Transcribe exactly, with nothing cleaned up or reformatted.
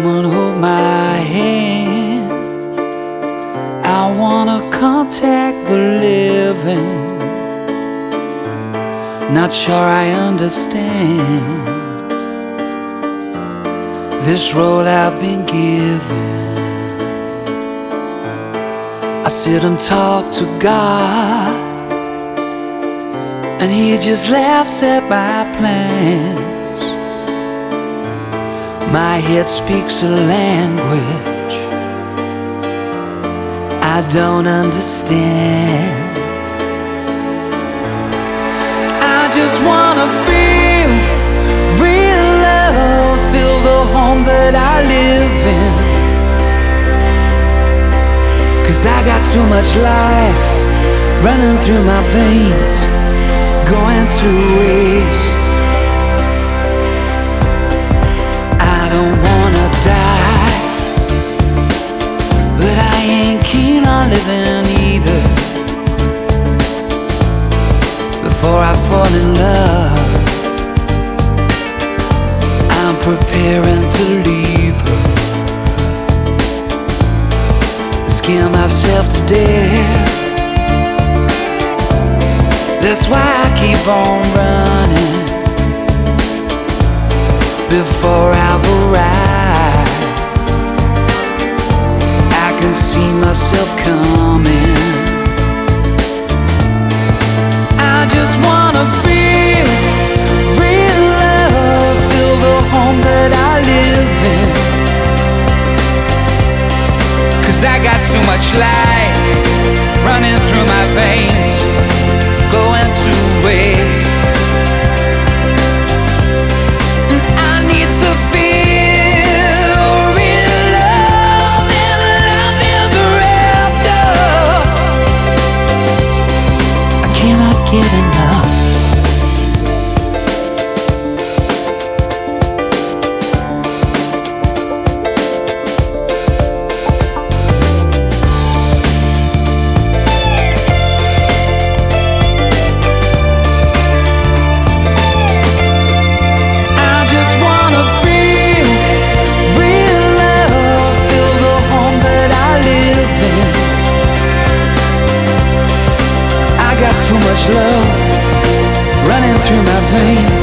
Come and hold my hand. I wanna contact the living. Not sure I understand this road I've been given. I sit and talk to God, and He just laughs at my plans. My head speaks a language I don't understand. I just wanna feel real love, feel the home that I live in. 'Cause I got too much life running through my veins, going to waste. I don't wanna die, but I ain't keen on living either. Before I fall in love, I'm preparing to leave her, scare myself to death. That's why I keep on running before I've arrived. I can see myself coming. I just wanna feel real love, feel the home that I live in. 'Cause I got too much life running through my veins, going to waste. And I need to feel real love and love ever after. I cannot get enough. Too much love running through my veins,